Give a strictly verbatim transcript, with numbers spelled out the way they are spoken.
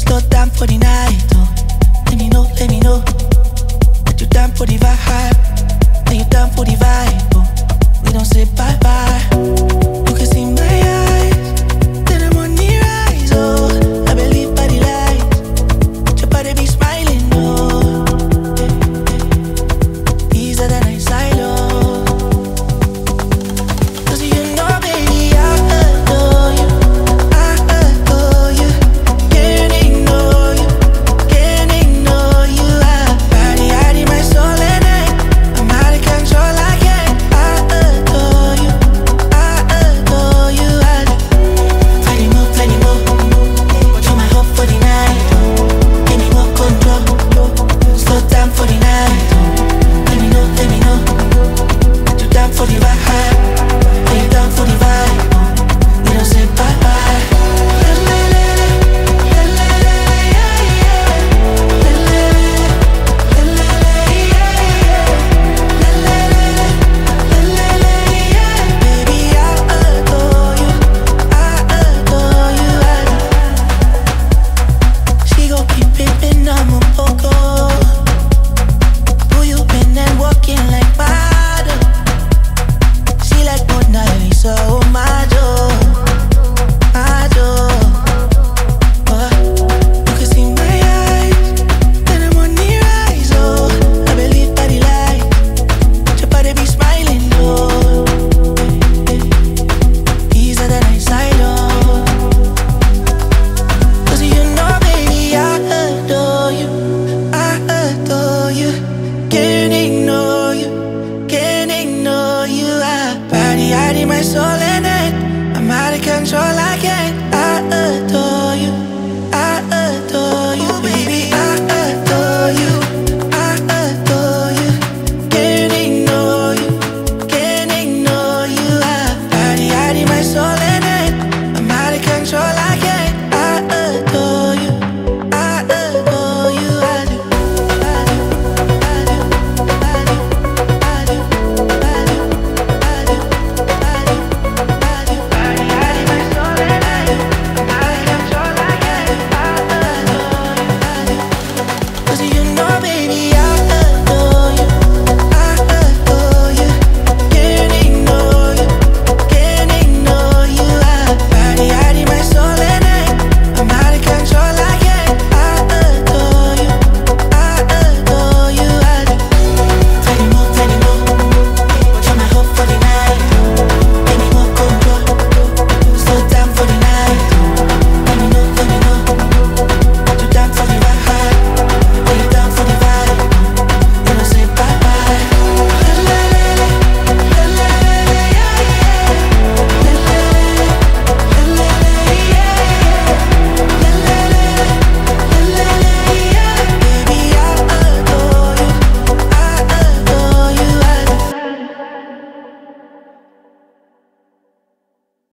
Slow down for the night, oh. Let me know, let me know that you down for the vibe. That you down for the vibe, oh. We don't say bye bye. You can see my eyes, then I'm on the rise, oh. I believe by the light, your body be smiling, oh. Easier than I silo. Cause you know, baby, I adore you. I adore you. Can't ignore you. Can't ignore you. I body out in my soul and I, I'm out of control. I can't. I adore you. I adore you. I plenty more, plenty more. Turn my hope for the night. Give me more control. Slow down for the night. Let me know, let me know that you down for the vibe. Are you down for the vibe? We don't say bye bye. La la la la, la la la, yeah yeah. La la la, la la la, yeah yeah. La la la, la la la, yeah. Baby, I adore you. I adore you. I She gon' keep pimpin', I'm a poco. Who you been and walking like model? She like Mona Lisa, oh my joy, my joy. Uh, you can see my eyes, then I'm on the rise, oh. I believe by the light, your body be smiling, oh. Easier than I silo. Cause you know, baby, I adore you. I adore you. Can't ignore you. Can't ignore you. I body out in my soul.